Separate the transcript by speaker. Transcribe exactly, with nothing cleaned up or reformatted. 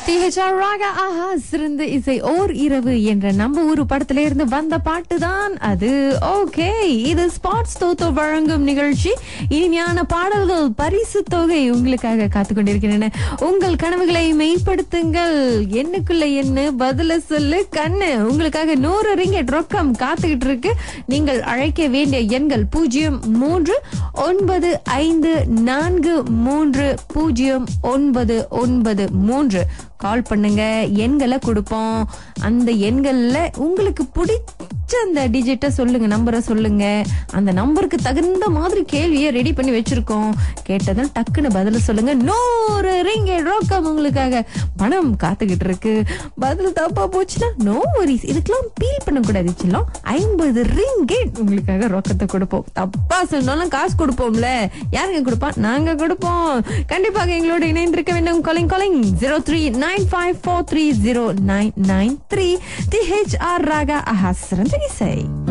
Speaker 1: D H R Raaga ஆஹா சிறந்த இசை ஓர் இரவு என்ற நம்ம ஊரு படத்துல இருந்து வந்த பாட்டு தான் அது. ஓகே, இது ஸ்பாட்ஸ் தோத்தோ வழங்கும் நிகழ்ச்சி. இனிமையான பாடல்கள், பரிசு தொகை உங்களுக்காக காத்து கொண்டிருக்கின்றன. உங்கள் கனவுகளை மெய்ப்படுத்துங்கள். எண்ணுக்குள்ள என்ன பதில சொல்லு கண்ணு. உங்களுக்காக நூறு ரிங்கெட் ரொக்கம் காத்துக்கிட்டு இருக்கு. நீங்கள் அழைக்க வேண்டிய எண்கள் பூஜ்ஜியம் மூன்று ஒன்பது ஐந்து நான்கு மூன்று பூஜ்ஜியம் ஒன்பது ஒன்பது மூன்று. கால் பண்ணுங்க, எண்களை கொடுப்போம். அந்த எண்கள்ல உங்களுக்கு பிடிச்ச அந்த டிஜிட்ட சொல்லுங்க, நம்பரை சொல்லுங்க. அந்த நம்பருக்கு தகுந்த மாதிரி கேள்வியை ரெடி பண்ணி வச்சிருக்கோம். கேட்டதும் டக்குன்னு பதில சொல்லுங்க. நூறு ரிங்கெட் ரொக்கம் உங்களுக்காக பணம் காத்துக்கிட்டு இருக்கு. பதில் தப்பா போச்சுன்னா நோ வரிஸ், இதுக்கெல்லாம் பீல் பண்ணக்கூடாது. செல்லம் ஐம்பது ரிங்கெட் உங்களுக்காக ரொக்கத்தை கொடுப்போம். தப்பா சொன்னாலும் காசு கொடுப்போம்ல. யாருங்க கொடுப்பா? நாங்க கொடுப்போம். கண்டிப்பாக எங்களோட இணைந்திருக்க வேண்டும். Calling calling zero three nine five four three zero nine nine three. T H R Raaga ஆஹா சிறந்த இசை.